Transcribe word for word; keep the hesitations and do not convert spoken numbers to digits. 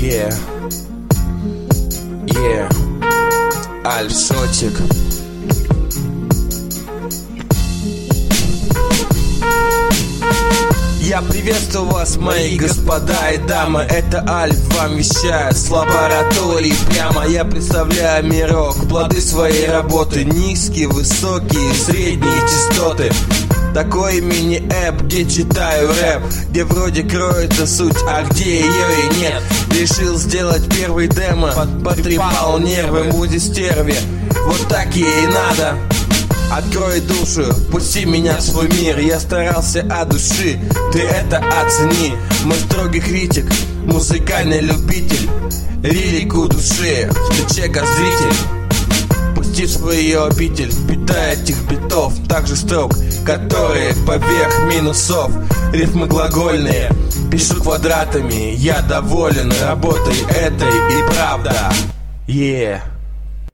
Yeah, yeah, Альфшотик. Я приветствую вас, мои господа и дамы. Это Альф вам вещает с лаборатории прямо. Я представляю мирок, плоды своей работы. Низкие, высокие, средние частоты. Такой мини-эп, где читаю рэп, где вроде кроется суть, а где ее и нет. Решил сделать первый демо, потрепал нервы музе стерве. Вот так ей и надо. Открой душу, пусти меня в свой мир. Я старался от души, ты это оцени. Мой строгий критик, музыкальный любитель, лирику души, ты чека зритель. Пусти в свою обитель, питая этих битов так же строк, которые поверх минусов. Рифмы глагольные, пишу квадратами. Я доволен работой этой и правда. Yeah.